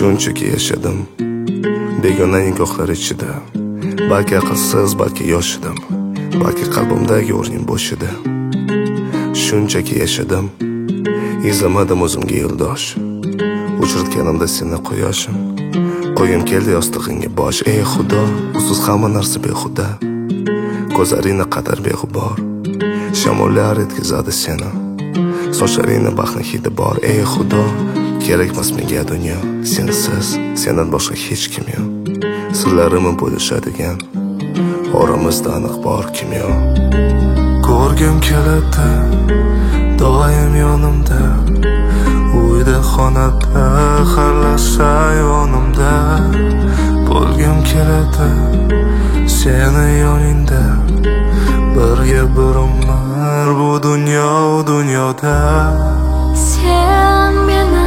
Shunchaki yashadim begona nigohlar ichida. Balki aqlsiz, balki yosh edim, balki qalbimdagi o'rning bo'sh edi. Shunchaki yashadim, izlamadim o'zimga yo'ldosh. Uchirtganimda seni quyoshim, qo'yim keldi yostig'ingga bosh. Ey Xudo, usiz hamma narsa behuda, ko'zlaringni qadar beg'ubor. Shamollar etkazadi seni, sochlaringni baxtni hidi bor. Ey Xudo, kerakmas menga dunyo, sensiz, sendan boshqa hech kim yo'q. Sirlarimni bo'lishadigan oramizda aniq bor kimyo. Ko'rgim keladi doim yonimda, uyda xonada xarlasa yonimda. Bo'lgim keladi seni yoningda, birga bir umr bu dunyoda. Sen meni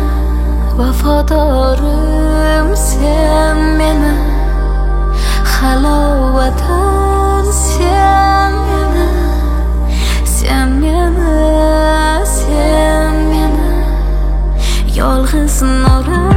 vafodorim, sen meni halovatim, sen meni, sen meni, sen meni yolg'iz nurim.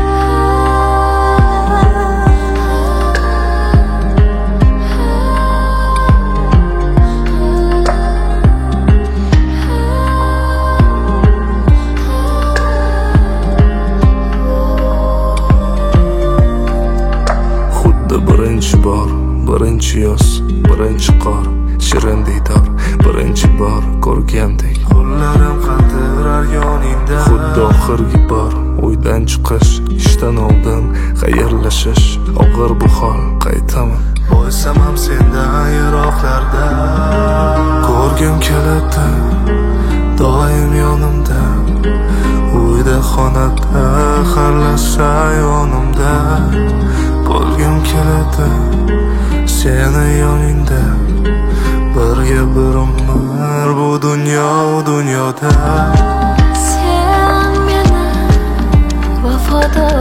Birinchi bor, birinchi yoz, birinchi qor, shirin diydor, birinchi bor ko'rgandek. Qo'llarim qaltirar yoningda, xuddi oxirgi bor uydan chiqish, ishdan oldin xayrlashish. Og'ir bu hol, qaytaman bo'lsam ham sendan yiroqlarda. Ko'rgim keladi doim yonimda, uyda xonada xarlasa yonimda. Bo'lgim keladi seni yoningda, birga bir umr bu dunyoda. Sen meni vafodorim.